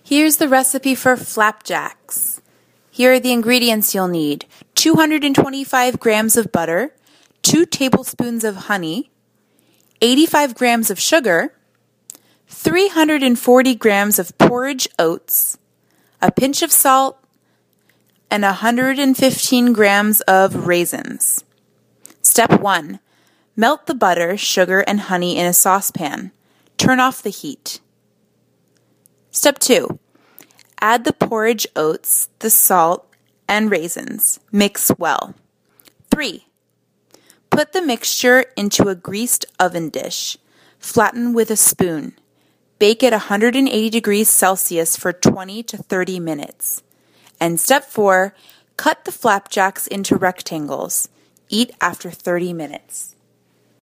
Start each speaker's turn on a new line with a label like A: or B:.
A: Here's the recipe for flapjacks. Here are the ingredients you'll need. 225 grams of butter, 2 tablespoons of honey, 85 grams of sugar, 340 grams of porridge oats, a pinch of salt, and 115 grams of raisins. Step 1. Melt the butter, sugar, and honey in a saucepan. Turn off the heat. Step 2. Add the porridge oats, the salt, and raisins. Mix well. 3. Put the mixture into a greased oven dish. Flatten with a spoon. Bake at 180 degrees Celsius for 20 to 30 minutes. And step 4. Cut the flapjacks into rectangles. Eat after 30 minutes.